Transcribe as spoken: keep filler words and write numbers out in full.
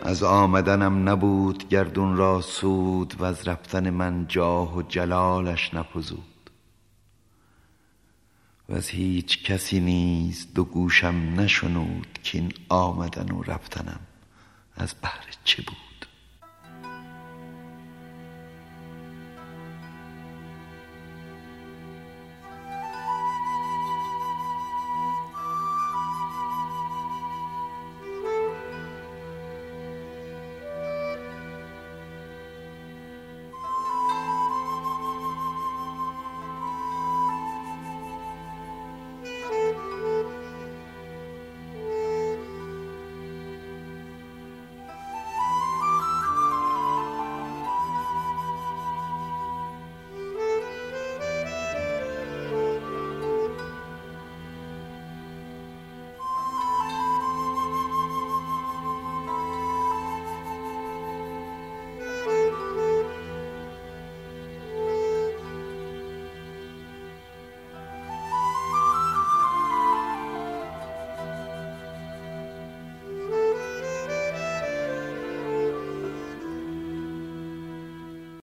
از آمدنم نبود گردون را سود، و از رفتن من جاه و جلالش نفزود. و از هیچ کسی نیز دو گوشم نشنود، کین آمدن و رفتنم از بهر